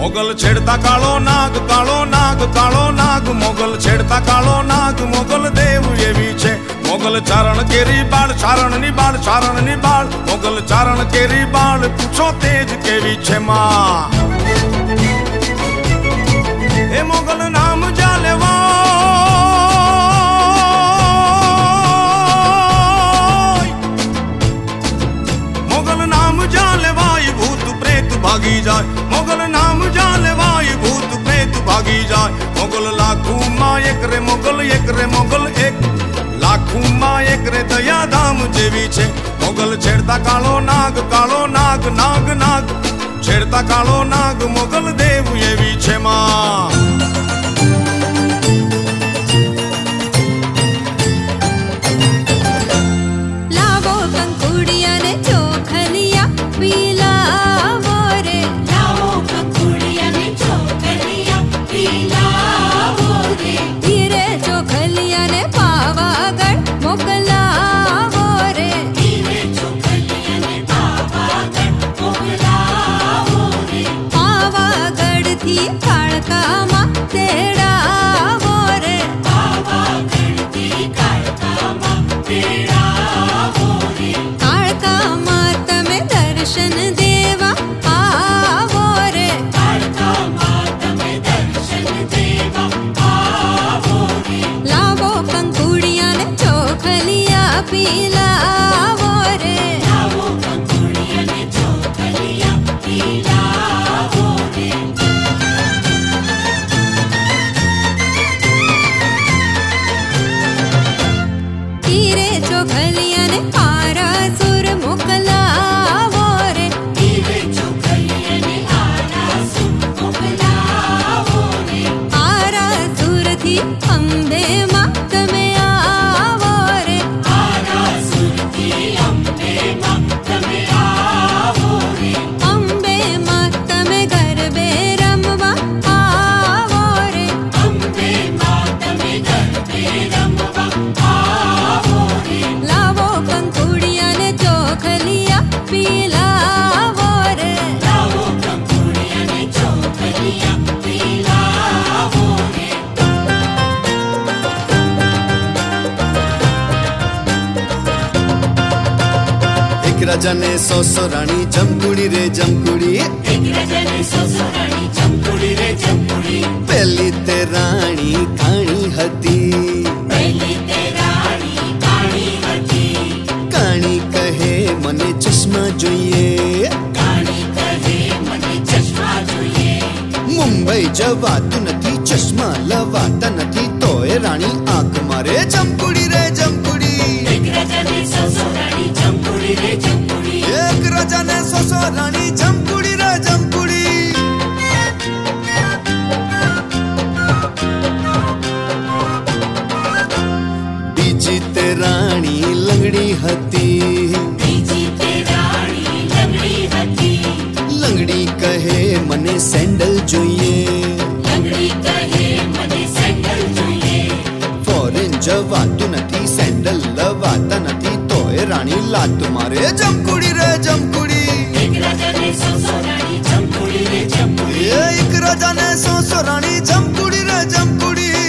मोगल छेड़ता कालो नाग कालो नाग कालो नाग मोगल छेड़ता कालो नाग मोगल देव ये बीचे मोगल चारण केरी बाल चारण निबाल मोगल चारण केरी बाल पूछो तेज के बीचे माँ ए मोगल नाम जालेवा मोगल नाम जालेवाई भूत प्रेत भागी जाए मोगल नाम जालेवाई भूत प्रेत भागी जाए मोगल लाखों माँ एक रे मोगल एक लाखों माँ एक रे दया धाम जेवी छे मोगल छेड़ता कालो नाग नाग नाग छेड़ता कालो नाग मोगल देव ये बीचे माँ राजा ने सौ रानी जमकुड़ी रे जमकुड़ी पहली ते रानी काणी हती काणी कहे मने चश्मा जोईए मुंबई जवातु नथी चश्मा लवाता नथी तोय रानी आंख मारे जमकुड़ी रे जमकुड़ी एक राजा ने सौ रानी जमकुड़ी रे जमकुड़ी एक राजा ने सौ रानी जमकुड़ी रे जमकुड़ी बीजी ते रानी लंगड़ी हती लंगड़ी कहे मने सैंडल जोईए फॉरेन जवातु नथी सैंडल लवाता नथी तोय रानी लात मारे जमकुड़ी रे जमकुड़ी एक राजा ने सौ रानी जमकुड़ी रे जमकुड़ी एक राजा ने सौ रानी जमकुड़ी रे जमकुड़ी